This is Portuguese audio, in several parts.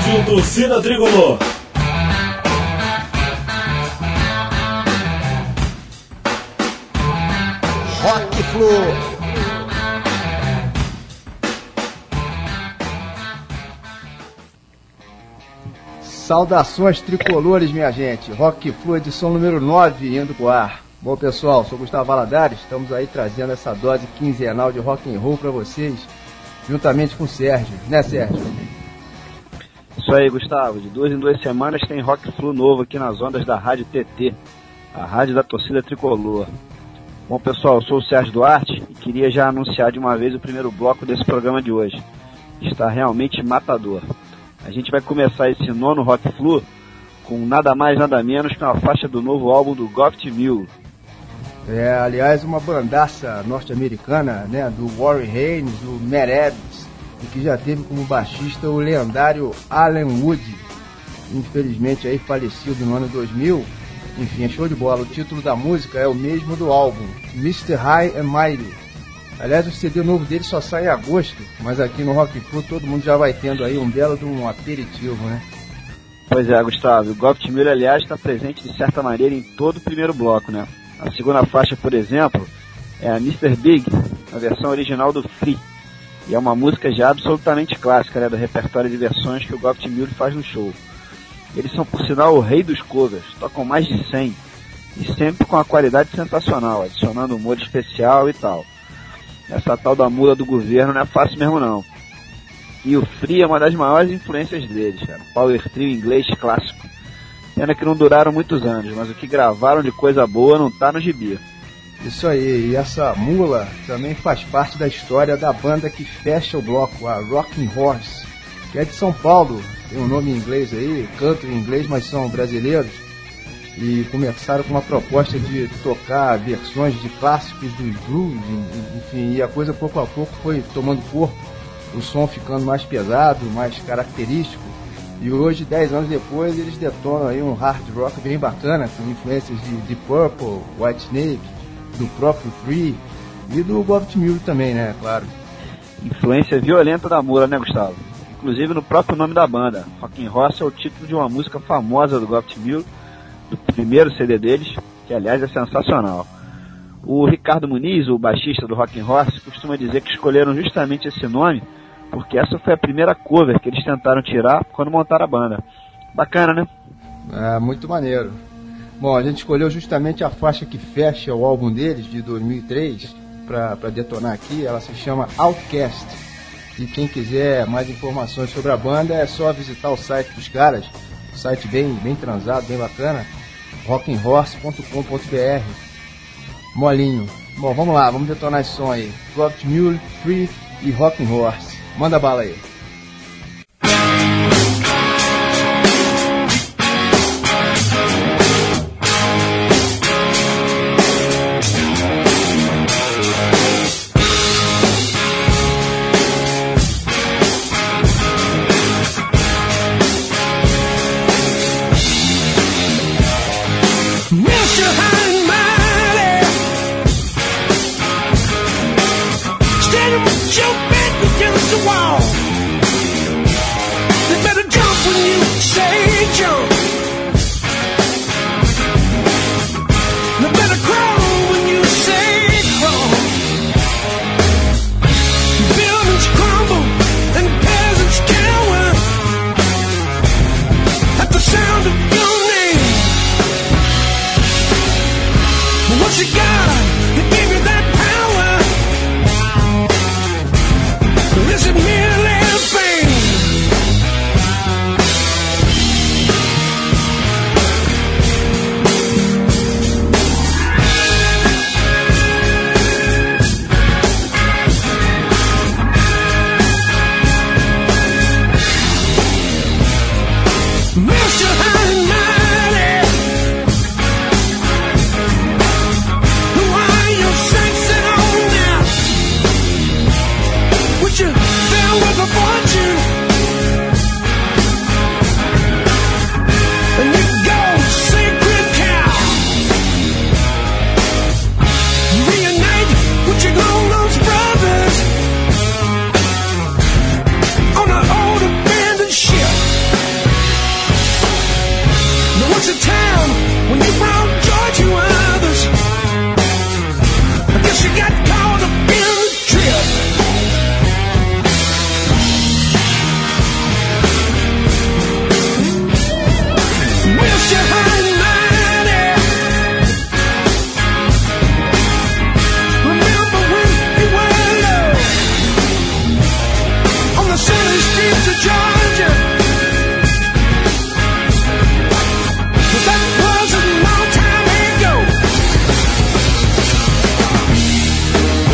Rádio Torcida Tricolor. Rock Flu. Saudações tricolores, minha gente. Rock Flu, edição número 9, indo pro ar. Bom, pessoal, sou Gustavo Valadares. Estamos aí trazendo essa dose quinzenal de rock and roll para vocês, juntamente com o Sérgio. Né, Sérgio? Isso aí, Gustavo. De 2 em 2 semanas tem Rock Flu novo aqui nas ondas da Rádio TT, a rádio da torcida tricolor. Bom, pessoal, eu sou o Sérgio Duarte e queria já anunciar de uma vez o primeiro bloco desse programa de hoje. Está realmente matador. A gente vai começar esse nono Rock Flu com nada mais, nada menos que uma faixa do novo álbum do Gov't Mule. Aliás, uma bandaça norte-americana, né, do Warren Haynes, do Matt Evans, e que já teve como baixista o lendário Alan Wood, infelizmente aí falecido no ano 2000. Enfim, é show de bola. O título da música é o mesmo do álbum, Mr. High and Mighty. Aliás, o CD novo dele só sai em agosto, mas aqui no Rock Flu todo mundo já vai tendo aí um belo de um aperitivo, né? Pois é, Gustavo. O Gov't Mule, aliás, está presente de certa maneira em todo o primeiro bloco, né? A segunda faixa, por exemplo, é a Mr. Big, a versão original do Free. E é uma música já absolutamente clássica, né, do repertório de versões que o Gov't Mule faz no show. Eles são, por sinal, o rei dos covers, tocam mais de 100, e sempre com a qualidade sensacional, adicionando humor especial e tal. Essa tal da mula do governo não é fácil mesmo não. E o Free é uma das maiores influências deles, cara. Power trio inglês clássico. Pena que não duraram muitos anos, mas o que gravaram de coisa boa não tá no gibi. Isso aí, e essa mula também faz parte da história da banda que fecha o bloco, a Rocking Horse, que é de São Paulo, tem um nome em inglês aí, cantam em inglês, mas são brasileiros, e começaram com uma proposta de tocar versões de clássicos dos blues, enfim, e a coisa pouco a pouco foi tomando corpo, o som ficando mais pesado, mais característico, e hoje, 10 anos depois, eles detonam aí um hard rock bem bacana, com influências de Deep Purple, Whitesnake, do próprio Free e do Gov't Mule também, né, claro. Influência violenta da mula, né, Gustavo? Inclusive no próprio nome da banda. Rockin' Horse é o título de uma música famosa do Gov't Mule, do primeiro CD deles, que aliás é sensacional. O Ricardo Muniz, o baixista do Rockin' Horse, costuma dizer que escolheram justamente esse nome porque essa foi a primeira cover que eles tentaram tirar quando montaram a banda. Bacana, né? É, muito maneiro. Bom, a gente escolheu justamente a faixa que fecha o álbum deles, de 2003, para detonar aqui. Ela se chama Outcast. E quem quiser mais informações sobre a banda é só visitar o site dos caras. Um site bem transado, bem bacana. rockinghorse.com.br. Molinho. Bom, vamos lá, vamos detonar esse som aí. Gov't Mule, Free e Rockin' Horse. Manda bala aí. Is it merely I guess you got caught up in a trip. Missed you high and mighty. Remember when you were low on the sunny streets of Georgia? But that was a long time ago.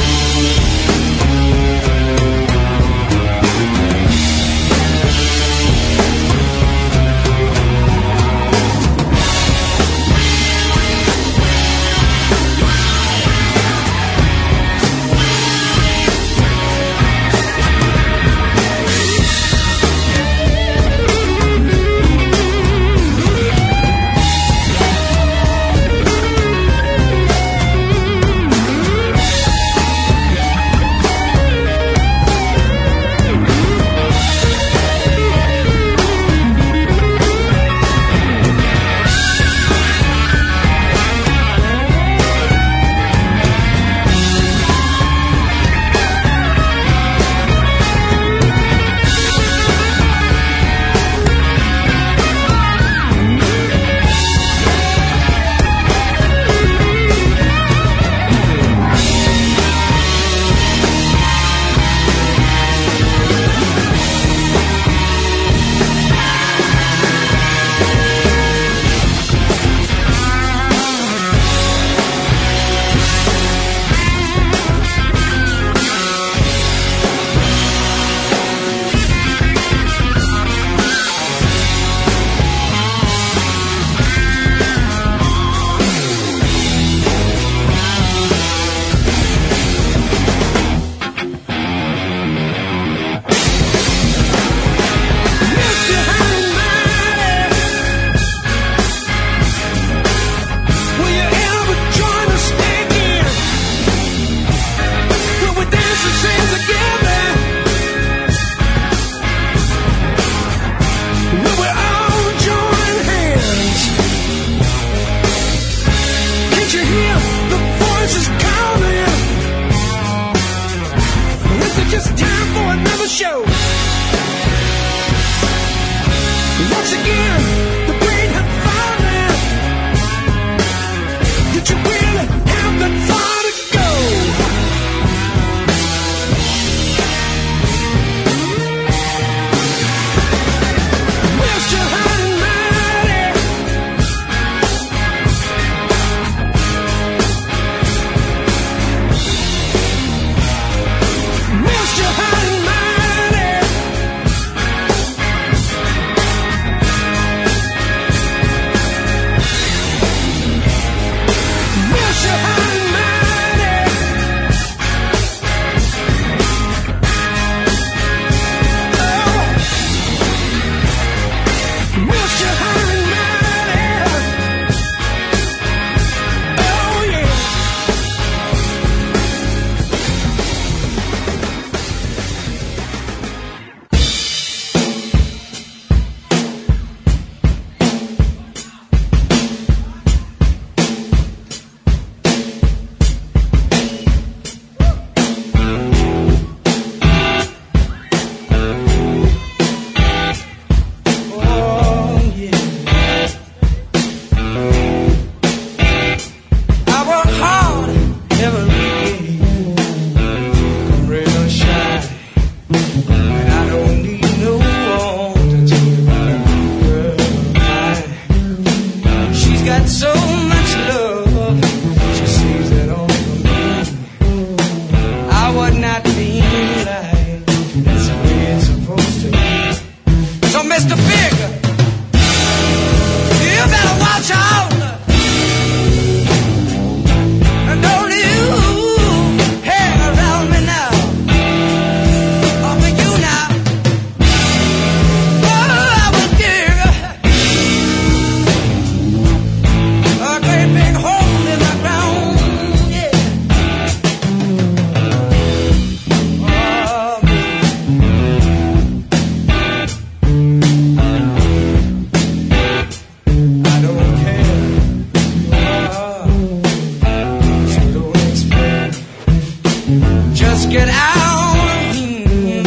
get out of here.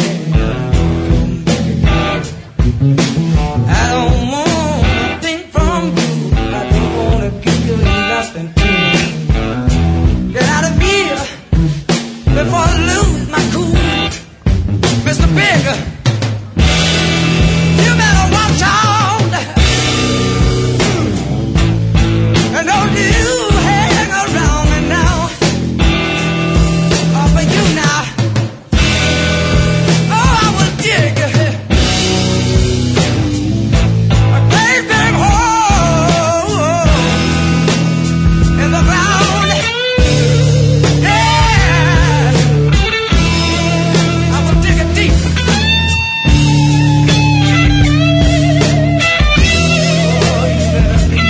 I don't want nothing from you. I don't want to give you nothing to get out of here before I lose my cool. Mr. Big, you better watch out. And don't you hang around me now. For you now. Oh, I will dig a great big hole in the ground. Yeah, I will dig it deep. Oh, you better be.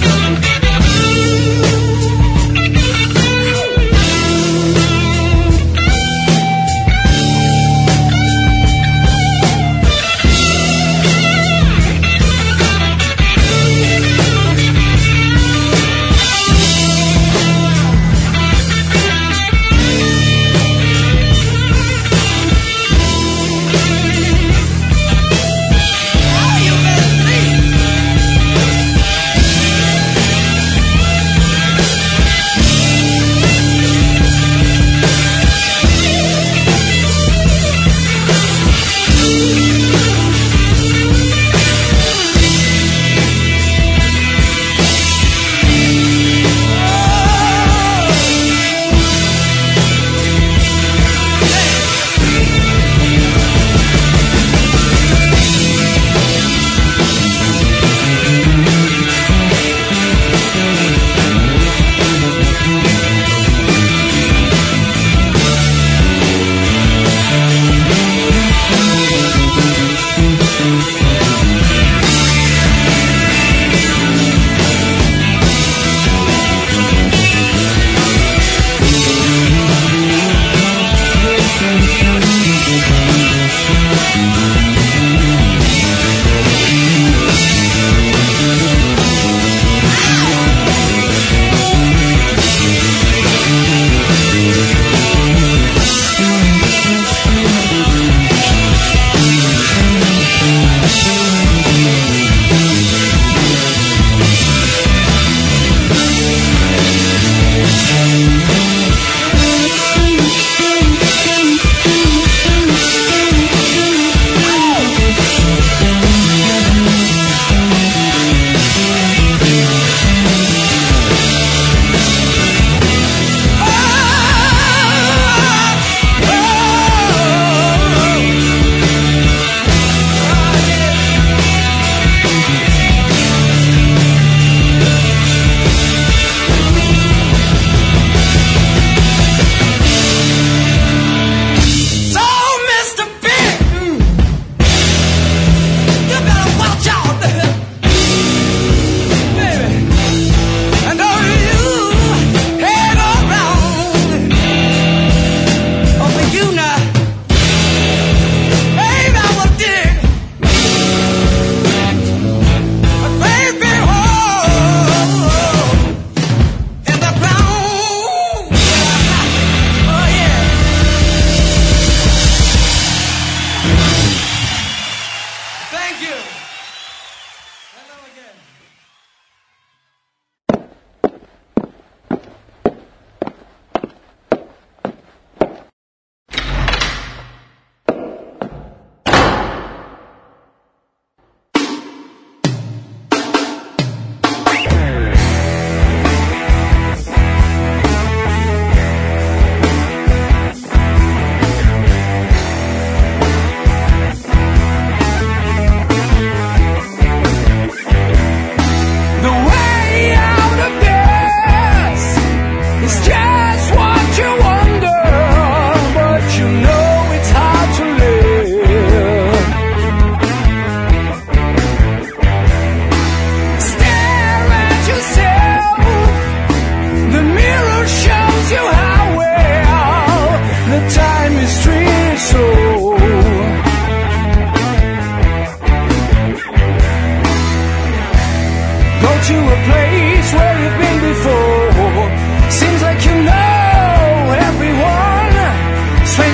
to a place where you've been before. Seems like you know everyone. Strange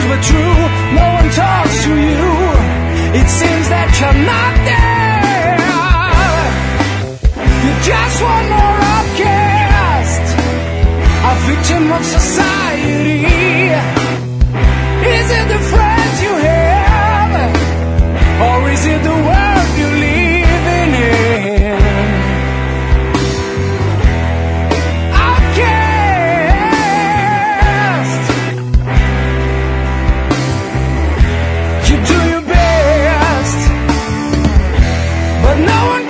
you're not there. You're just one more outcast, a victim of society. Is it the friends you have, or is it the world you're living in? Outcast, you do your best, but no one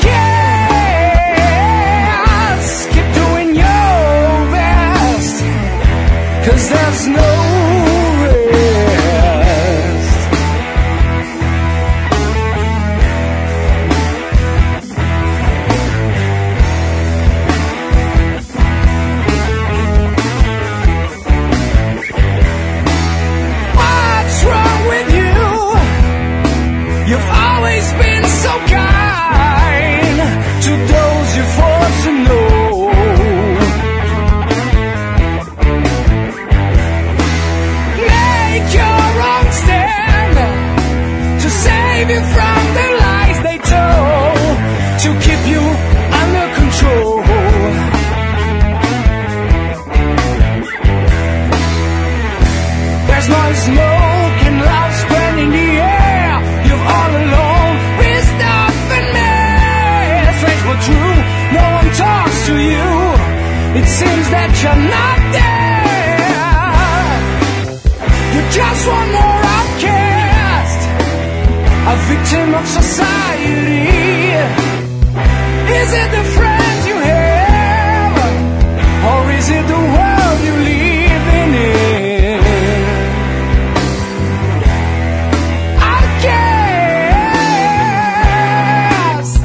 cares. Keep doing your best, 'cause there's no from the lies they told to keep you under control. There's no smoke and loud spreading in the air. You're all alone with stuff and mess. Strange but true, no one talks to you. It seems that you're not there. You're just one more outcast, a victim of society. Is it the friends you have, or is it the world you're living in? Outcast,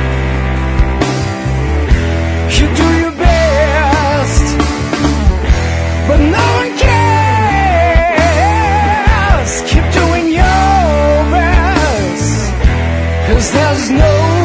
you do your best, but no one cares. Keep doing your best, 'cause there's no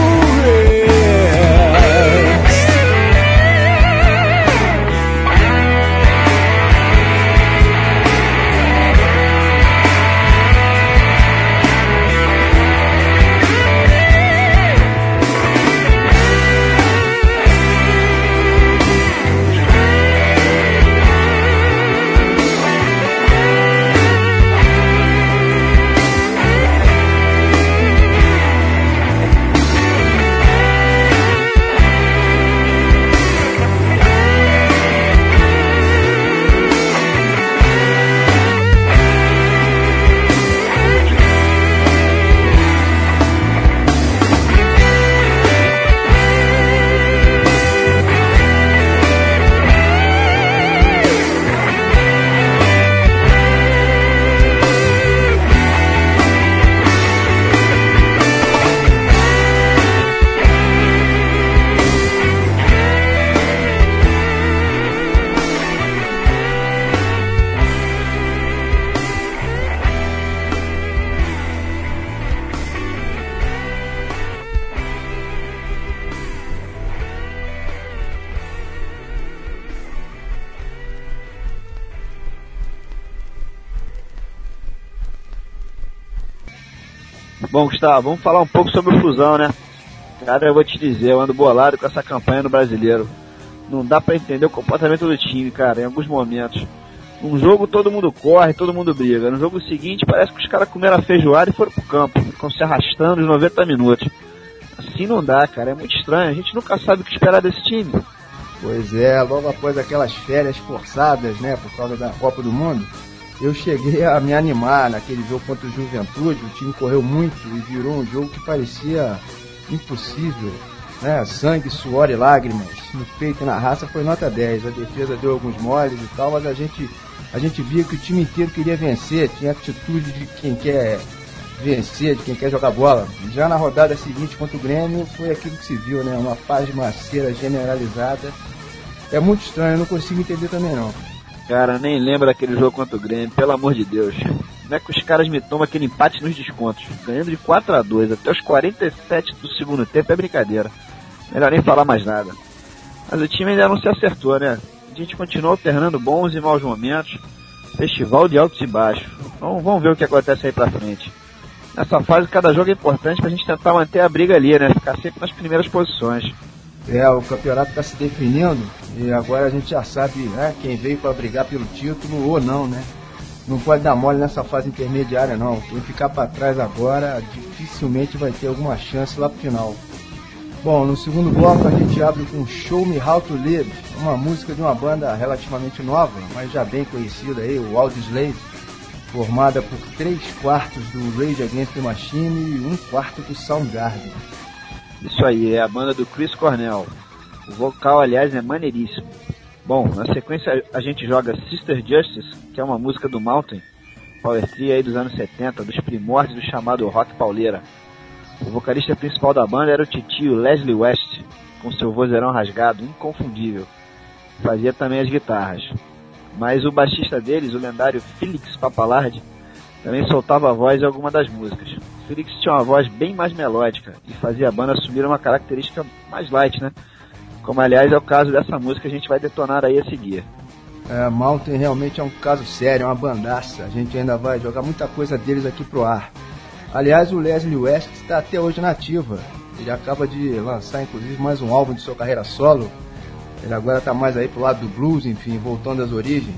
Bom, Gustavo, vamos falar um pouco sobre o Flusão, né? Cara, eu vou te dizer, eu ando bolado com essa campanha no Brasileiro. Não dá pra entender o comportamento do time, cara, em alguns momentos. Num jogo todo mundo corre, todo mundo briga. No jogo seguinte parece que os caras comeram a feijoada e foram pro campo. Ficam se arrastando os 90 minutos. Assim não dá, cara, é muito estranho. A gente nunca sabe o que esperar desse time. Pois é, logo após aquelas férias forçadas, né, por causa da Copa do Mundo, eu cheguei a me animar naquele jogo contra o Juventude. O time correu muito e virou um jogo que parecia impossível, né? Sangue, suor e lágrimas no peito e na raça. Foi nota 10. A defesa deu alguns moles e tal, mas a gente via que o time inteiro queria vencer, tinha atitude de quem quer vencer, de quem quer jogar bola. Já na rodada seguinte contra o Grêmio foi aquilo que se viu, né? Uma pasmaceira generalizada. É muito estranho, eu não consigo entender também não. Cara, nem lembro daquele jogo contra o Grêmio, pelo amor de Deus. Como é que os caras me tomam aquele empate nos descontos? Ganhando de 4-2 até os 47 do segundo tempo é brincadeira. Melhor nem falar mais nada. Mas o time ainda não se acertou, né? A gente continua alternando bons e maus momentos. Festival de altos e baixos. Então vamos ver o que acontece aí pra frente. Nessa fase, cada jogo é importante pra gente tentar manter a briga ali, né? Ficar sempre nas primeiras posições. O campeonato está se definindo e agora a gente já sabe, né, quem veio para brigar pelo título ou não, né? Não pode dar mole nessa fase intermediária, não. Quem ficar para trás agora dificilmente vai ter alguma chance lá pro final. Bom, no segundo bloco a gente abre com Show Me How to Live, uma música de uma banda relativamente nova, mas já bem conhecida aí, o Audioslave, formada por 3/4 do Rage Against the Machine e 1/4 do Soundgarden. Isso aí, é a banda do Chris Cornell. O vocal, aliás, é maneiríssimo. Bom, na sequência a gente joga Sister Justice, que é uma música do Mountain, Power Trio aí dos anos 70, dos primórdios do chamado rock pauleira. O vocalista principal da banda era o titio Leslie West, com seu vozeirão rasgado, inconfundível. Fazia também as guitarras. Mas o baixista deles, o lendário Felix Pappalardi, também soltava a voz em alguma das músicas. Felix tinha uma voz bem mais melódica e fazia a banda assumir uma característica mais light, né? Como aliás é o caso dessa música que a gente vai detonar aí a seguir. Mountain realmente é um caso sério, é uma bandaça. A gente ainda vai jogar muita coisa deles aqui pro ar. Aliás, o Leslie West está até hoje na ativa. Ele acaba de lançar inclusive mais um álbum de sua carreira solo. Ele agora está mais aí pro lado do blues, enfim, voltando às origens.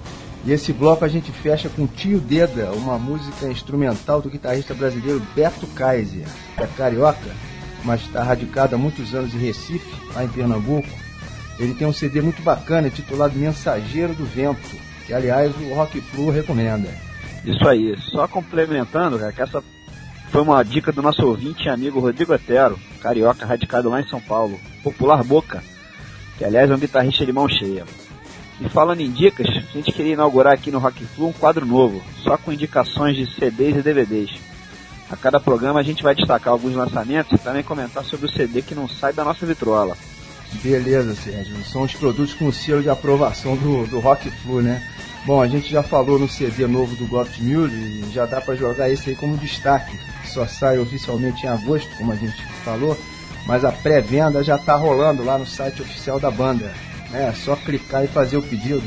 E esse bloco a gente fecha com Tio Deda, uma música instrumental do guitarrista brasileiro Beto Kaiser, que é carioca, mas está radicado há muitos anos em Recife, lá em Pernambuco. Ele tem um CD muito bacana intitulado Mensageiro do Vento, que aliás o Rock Flu recomenda. Isso aí, só complementando, cara, que essa foi uma dica do nosso ouvinte e amigo Rodrigo Otero, carioca radicado lá em São Paulo, popular Boca, que aliás é um guitarrista de mão cheia. E falando em dicas, a gente queria inaugurar aqui no Rock Flu um quadro novo, só com indicações de CDs e DVDs. A cada programa a gente vai destacar alguns lançamentos e também comentar sobre o CD que não sai da nossa vitrola. Beleza, Sérgio. São os produtos com selo de aprovação do Rock Flu, né? Bom, a gente já falou no CD novo do Goft Mule e já dá para jogar esse aí como destaque. Só sai oficialmente em agosto, como a gente falou, mas a pré-venda já está rolando lá no site oficial da banda. É só clicar e fazer o pedido,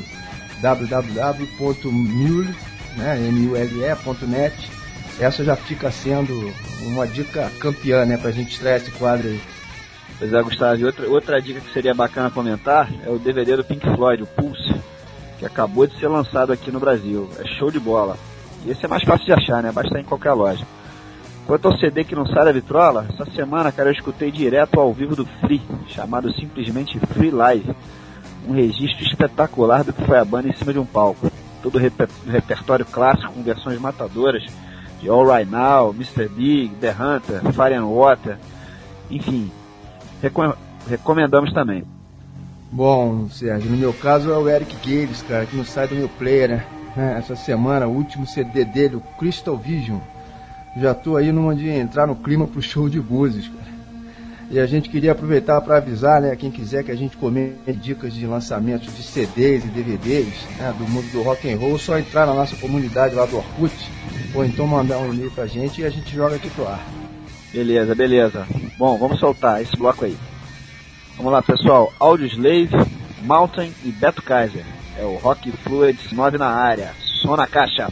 www.mule.net. Essa já fica sendo uma dica campeã, né, pra gente estrear esse quadro aí. Pois é, Gustavo, e outra dica que seria bacana comentar é o DVD do Pink Floyd, o Pulse, que acabou de ser lançado aqui no Brasil. É show de bola. E esse é mais fácil de achar, né, basta ir em qualquer loja. Quanto ao CD que não sai da vitrola, essa semana, cara, eu escutei direto ao vivo do Free, chamado simplesmente Free Live. Um registro espetacular do que foi a banda em cima de um palco. Todo o repertório clássico com versões matadoras de All Right Now, Mr. Big, The Hunter, Fire and Water, enfim, recomendamos também. Bom, Sérgio, no meu caso é o Eric Gales, cara, que não sai do meu player, né? Essa semana, o último CD dele, o Crystal Vision. Já tô aí numa de entrar no clima pro show de Búzios, cara. E a gente queria aproveitar para avisar, né, quem quiser que a gente comente dicas de lançamentos de CDs e DVDs, né, do mundo do rock and roll, só entrar na nossa comunidade lá do Orkut, ou então mandar um e-mail pra gente e a gente joga aqui pro ar. Beleza, beleza. Bom, vamos soltar esse bloco aí. Vamos lá, pessoal. Audioslave, Mountain e Beto Kaiser. É o Rock Fluid 9 na área. Som na caixa.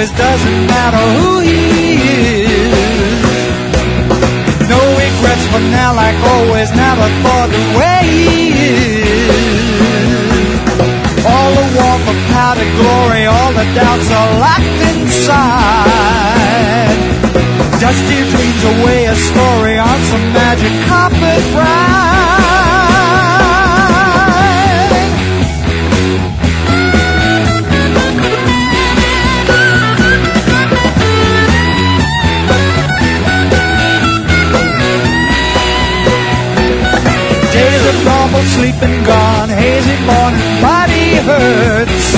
always, doesn't matter who he is. No regrets for now, like always, never thought the way he is. All the war for powdered glory, all the doubts are locked inside. Dusty dreams away a story on some magic carpet ride. Days of normal sleeping gone, hazy morning, body hurts.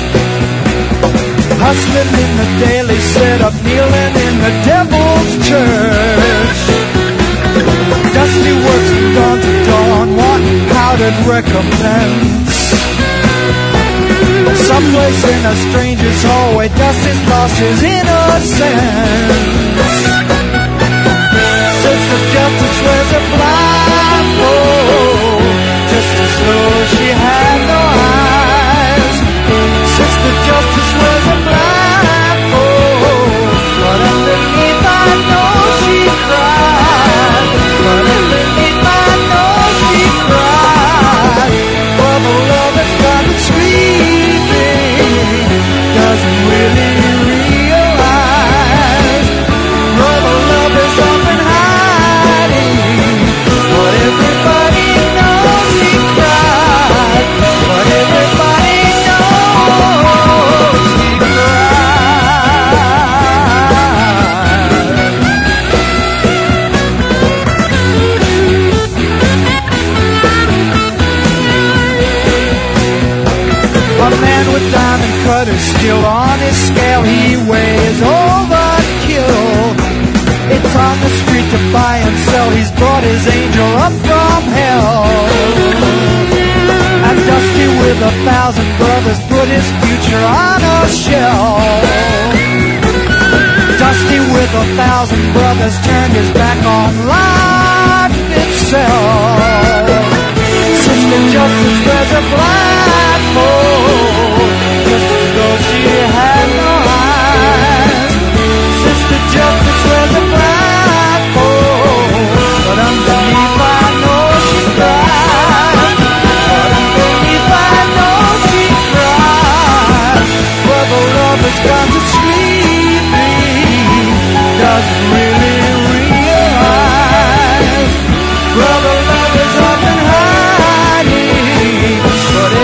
Hustling in the daily setup, kneeling in the devil's church. Dusty works from dawn to dawn, wanting powdered recompense. Someplace in a stranger's hallway, Dusty's lost his innocence. Sister Justice wears a blindfold, just as though she had no eyes. Sister Justice wears a blindfold, but underneath I know she cried. But underneath I know she cried. For the love that's got it sleeping doesn't really realize. Brother love is up and hiding, but everybody knows he cried. But everybody knows he A man with diamond cutters still on his scale, he weighs overkill. It's on the street to buy and sell, he's brought his angel up from hell. And Dusty with 1,000 brothers put his future on a shelf. Dusty with 1,000 brothers turned his back on life itself. Sister Justice wears a blindfold, just as though she had no eyes. Sister Justice wears a blindfold, but underneath I know she cries. But underneath I know she cries. Brother love has gone to sleeping, doesn't really realize. Brother love is up and hiding, but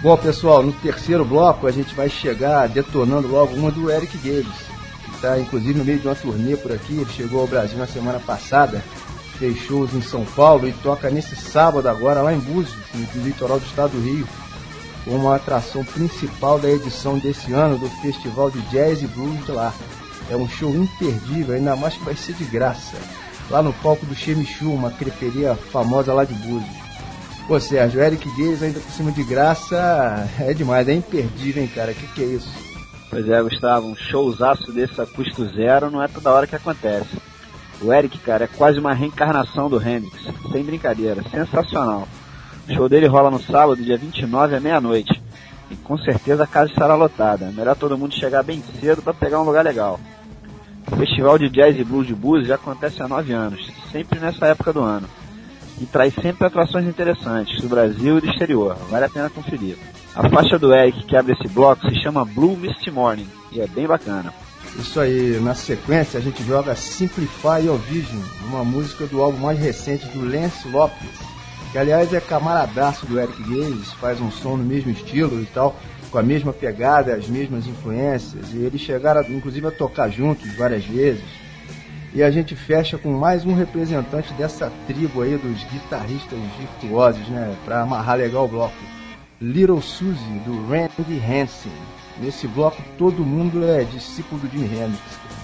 Bom, pessoal, no terceiro bloco a gente vai chegar detonando logo uma do Eric Gales, que está inclusive no meio de uma turnê por aqui. Ele chegou ao Brasil na semana passada, fez shows em São Paulo e toca nesse sábado agora lá em Búzios, no litoral do estado do Rio, como a atração principal da edição desse ano do Festival de Jazz e Blues de lá. É um show imperdível, ainda mais que vai ser de graça, lá no palco do Chemichu, uma creperia famosa lá de Búzios. Pô, Sérgio, o Eric Gales ainda por cima de graça é demais, é imperdível, hein, cara? Que é isso? Pois é, Gustavo, um showzaço desse a custo zero não é toda hora que acontece. O Eric, cara, é quase uma reencarnação do Hendrix, sem brincadeira, sensacional. O show dele rola no sábado, dia 29 à meia-noite, e com certeza a casa estará lotada. É melhor todo mundo chegar bem cedo para pegar um lugar legal. O Festival de Jazz e Blues de Búzios já acontece há 9 anos, sempre nessa época do ano. E traz sempre atrações interessantes do Brasil e do exterior, vale a pena conferir. A faixa do Eric que abre esse bloco se chama Blue Misty Morning e é bem bacana. Isso aí, na sequência a gente joga Simplify Your Vision, uma música do álbum mais recente do Lance Lopes, que aliás é camaradaço do Eric Gales, faz um som no mesmo estilo e tal, com a mesma pegada, as mesmas influências, e eles chegaram inclusive a tocar juntos várias vezes. E a gente fecha com mais um representante dessa tribo aí dos guitarristas virtuosos, né? Pra amarrar legal o bloco. Little Susie, do Randy Hansen. Nesse bloco todo mundo é discípulo do Jimi Hendrix.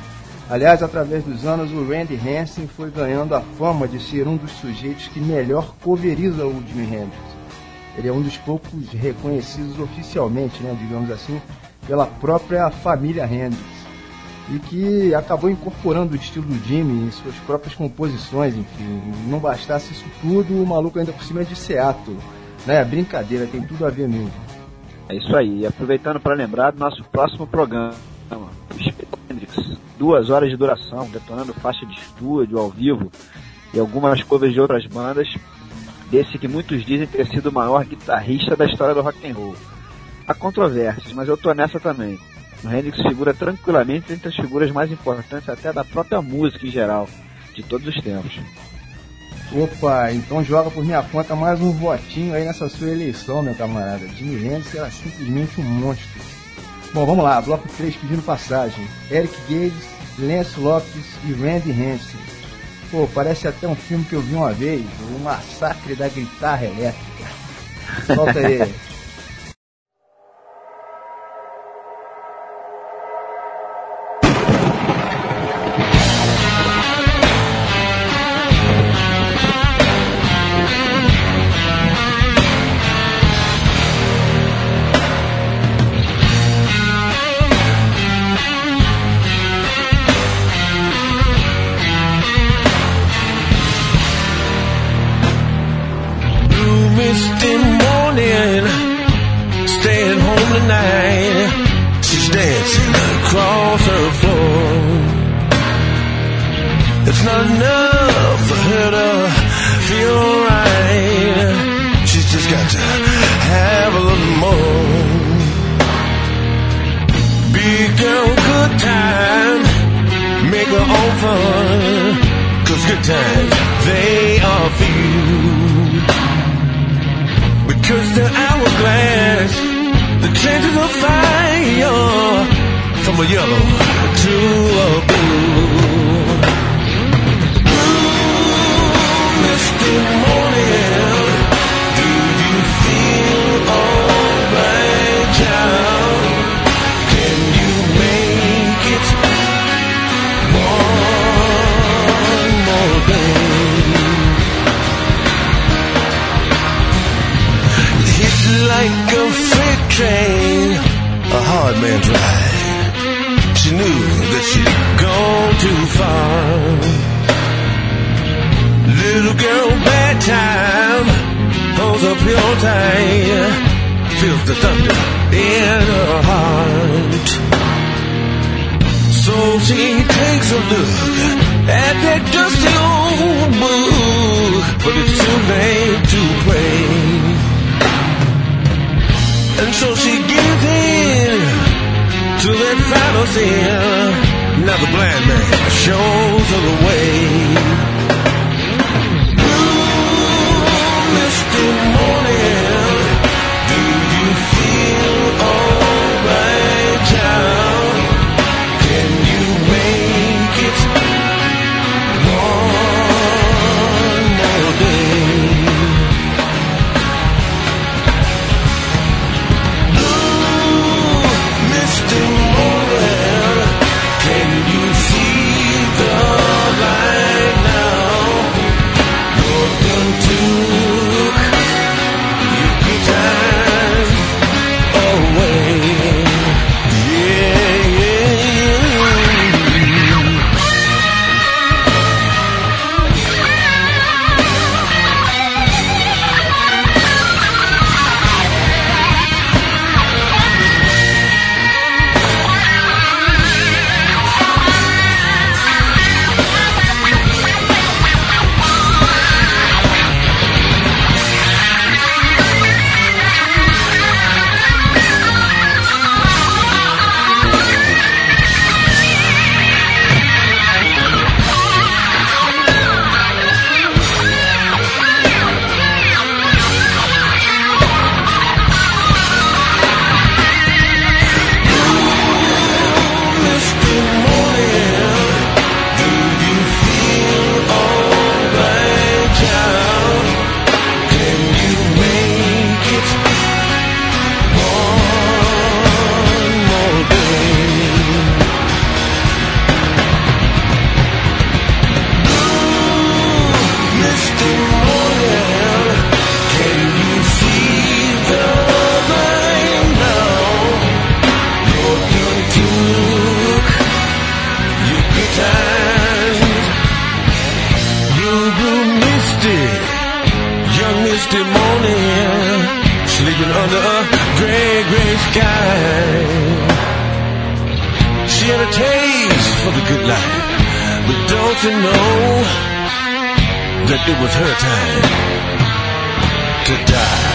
Aliás, através dos anos, o Randy Hansen foi ganhando a fama de ser um dos sujeitos que melhor coveriza o Jimi Hendrix. Ele é um dos poucos reconhecidos oficialmente, né? Digamos assim, pela própria família Hendrix. E que acabou incorporando o estilo do Jimi em suas próprias composições, enfim. Não bastasse isso tudo, o maluco ainda por cima é de Seattle, né? Brincadeira, tem tudo a ver mesmo. É isso aí, e aproveitando para lembrar do nosso próximo programa, o Espírito Hendrix, 2 horas de duração, detonando faixa de estúdio, ao vivo, e algumas covers de outras bandas, desse que muitos dizem ter sido o maior guitarrista da história do rock and roll. Há controvérsias, mas eu tô nessa também. O Hendrix figura tranquilamente entre as figuras mais importantes até da própria música em geral, de todos os tempos. Opa, então joga por minha conta mais um votinho aí nessa sua eleição, meu camarada. Jimi Hendrix era simplesmente um monstro. Bom, vamos lá, bloco 3 pedindo passagem. Eric Gales, Lance Lopes e Randy Hansen. Pô, parece até um filme que eu vi uma vez, O Massacre da Guitarra Elétrica. Solta aí. Misty morning, do you misty, young misty morning, sleeping under a gray, gray sky. She had a taste for the good life, but don't you know that it was her time to die?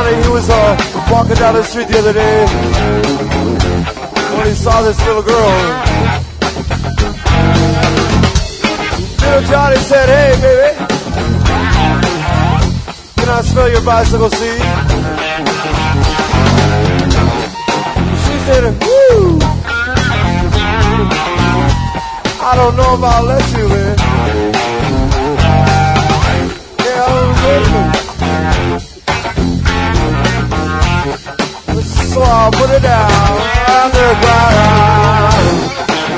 Johnny, he was walking down the street the other day when he saw this little girl. Little Johnny said, "Hey, baby, can I smell your bicycle seat?" She said, "Woo! I don't know if I'll let you in." Yeah, so I'll put it down underground.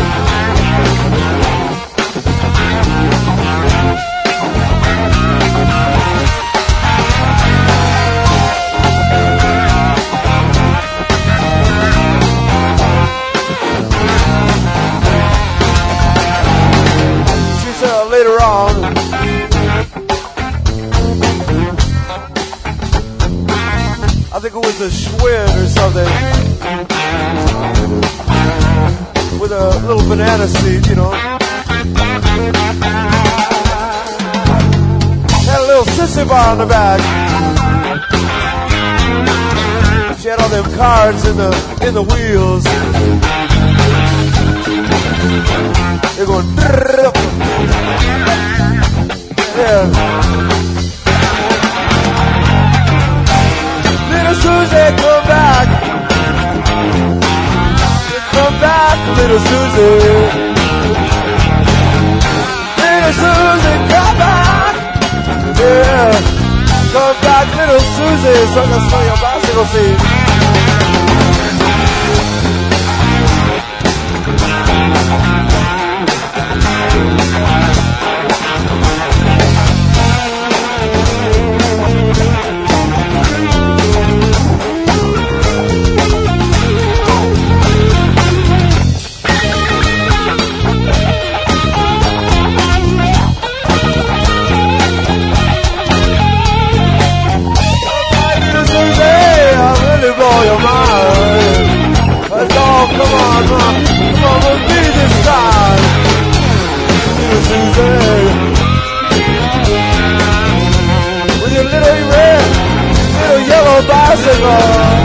She said later on, I think it was a Schwinn or something, with a little banana seed, you know. Had a little sissy bar on the back. She had all them cards in the wheels. They're going drrrr. Yeah. Little Susie, come back. Come back, little Susie. Little Susie, come back. Yeah. Come back, little Susie, so I can smell your bicycle seat. Blow your mind. Let's all come on with me this time. Little Susie, with your little red, little yellow bicycle.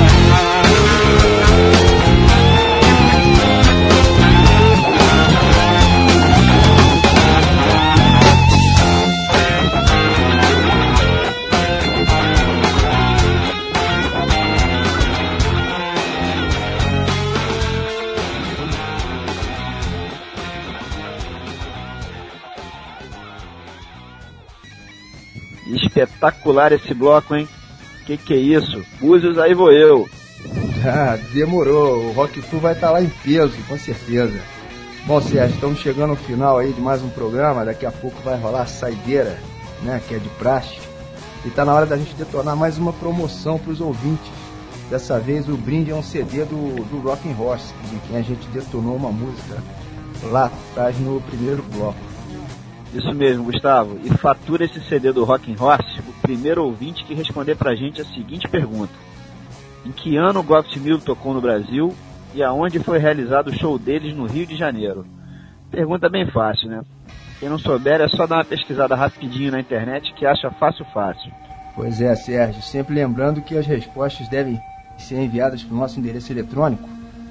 Espetacular esse bloco, hein? Que é isso? Búzios, aí vou eu. Ah, demorou. O Rock Flu vai estar lá em peso, com certeza. Bom, Sérgio, estamos chegando ao final aí de mais um programa. Daqui a pouco vai rolar a saideira, né? Que é de praxe. E tá na hora da gente detonar mais uma promoção para os ouvintes. Dessa vez o brinde é um CD do Rockin' Horse, de quem a gente detonou uma música lá atrás no primeiro bloco. Isso mesmo, Gustavo. E fatura esse CD do Rockin' Horse o primeiro ouvinte que responder pra gente a seguinte pergunta: em que ano o Goft Mill tocou no Brasil e aonde foi realizado o show deles no Rio de Janeiro? Pergunta bem fácil, né? Quem não souber é só dar uma pesquisada rapidinho na internet que acha fácil. Pois é, Sérgio. Sempre lembrando que as respostas devem ser enviadas para o nosso endereço eletrônico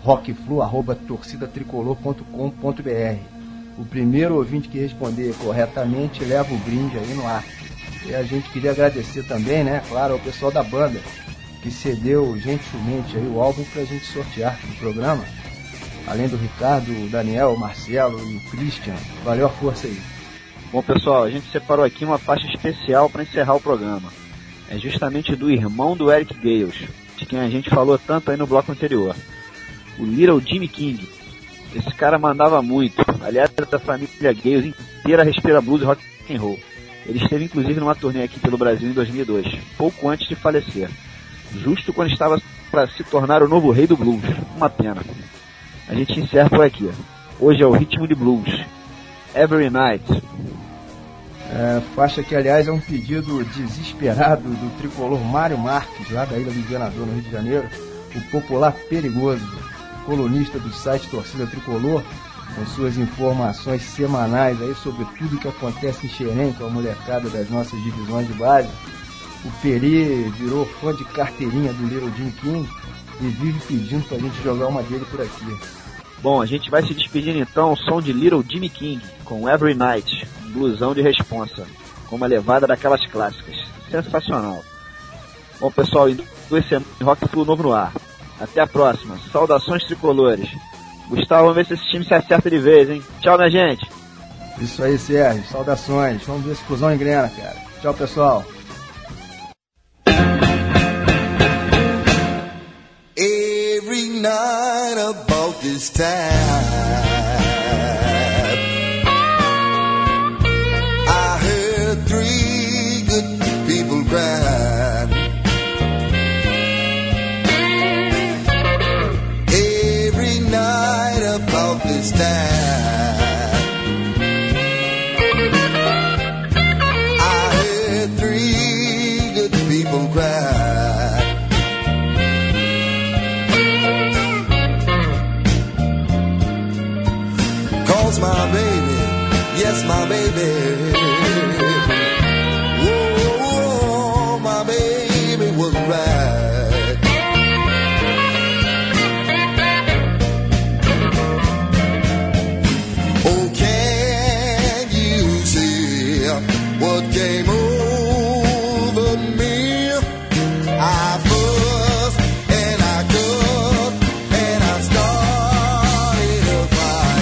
rockflu@torcidatricolor.com.br. O primeiro ouvinte que responder corretamente leva o brinde aí no ar. E a gente queria agradecer também, né, claro, ao pessoal da banda que cedeu gentilmente aí o álbum pra gente sortear no programa. Além do Ricardo, o Daniel, o Marcelo e o Christian. Valeu a força aí. Bom, pessoal, a gente separou aqui uma faixa especial para encerrar o programa. É justamente do irmão do Eric Gales, de quem a gente falou tanto aí no bloco anterior, o Little Jimmy King. Esse cara mandava muito. Aliás, da família Gales inteira respira blues e rock and roll. Ele esteve inclusive numa turnê aqui pelo Brasil em 2002, pouco antes de falecer, justo quando estava para se tornar o novo rei do blues. Uma pena. A gente encerra por aqui. Hoje é o ritmo de blues, Every Night. Faixa que, aliás, é um pedido desesperado do tricolor Mário Marques, lá da Ilha do Governador, no Rio de Janeiro, o popular Perigoso, colunista do site Torcida Tricolor, com suas informações semanais aí sobre tudo que acontece em Xerém, com a molecada das nossas divisões de base. O Peri virou fã de carteirinha do Little Jimmy King e vive pedindo pra gente jogar uma dele por aqui. Bom, a gente vai se despedindo então ao som de Little Jimmy King, com Every Night, um blusão de responsa, com uma levada daquelas clássicas. Sensacional. Bom, pessoal, em 2 semanas, Rock Flu novo no ar. Até a próxima. Saudações tricolores. Gustavo, vamos ver se esse time se acerta de vez, hein? Tchau, minha gente. Isso aí, Sérgio. Saudações. Vamos ver se fusão engrena, cara. Tchau, pessoal. Every night about this time I heard 3 good people cry. Every night about this time I heard 3 good people cry. My baby, yes, my baby. Oh, my baby was right. Oh, can you see what came over me? I fussed and I cussed and I started to cry.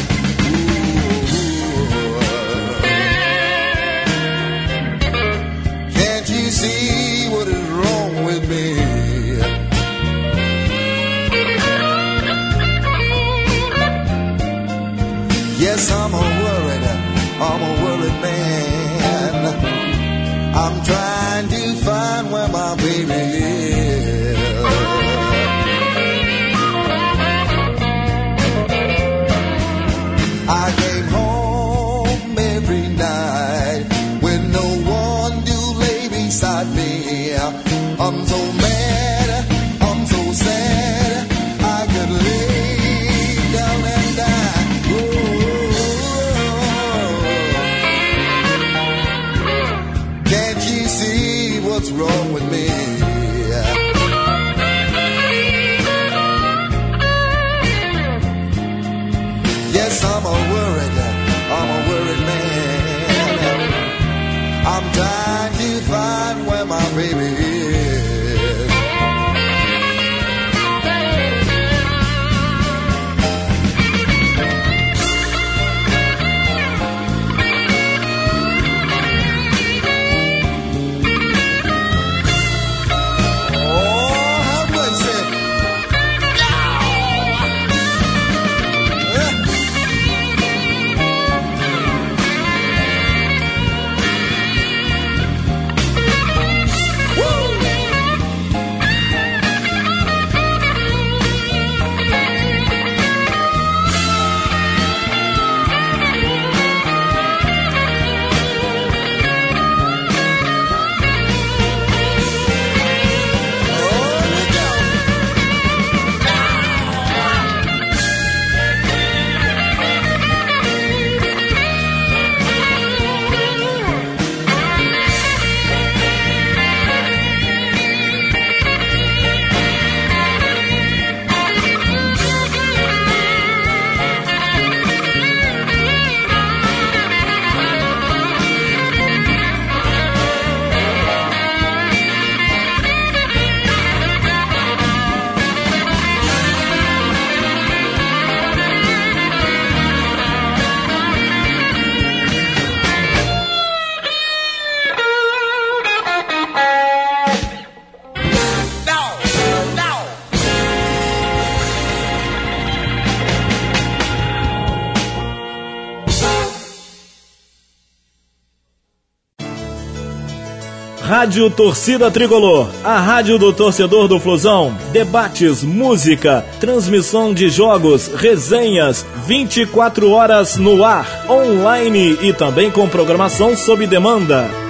Can't you see what is wrong with me? Yes, I'm a worried man. I'm trying to find where my baby is. I came home every night with no one to lay beside me. I'm so mad, I'm so sad, I could lay down and die. Can't you see what's wrong with me? Yes, I'm a worried man. I'm trying to find where my baby is. Rádio Torcida Tricolor, a rádio do torcedor do Flusão. Debates, música, transmissão de jogos, resenhas, 24 horas no ar, online e também com programação sob demanda.